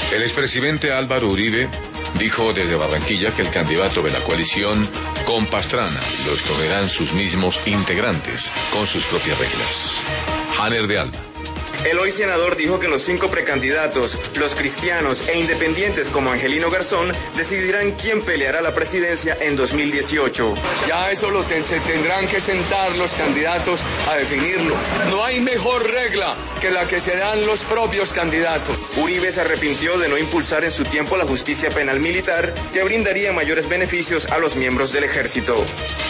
El expresidente Álvaro Uribe dijo desde Barranquilla que el candidato de la coalición con Pastrana lo escogerán sus mismos integrantes con sus propias reglas. Hanner de Alba. El hoy senador dijo que los 5 precandidatos, los cristianos e independientes como Angelino Garzón, decidirán quién peleará la presidencia en 2018. Ya eso se tendrán que sentar los candidatos a definirlo. No hay mejor regla que la que se dan los propios candidatos. Uribe se arrepintió de no impulsar en su tiempo la justicia penal militar, que brindaría mayores beneficios a los miembros del ejército.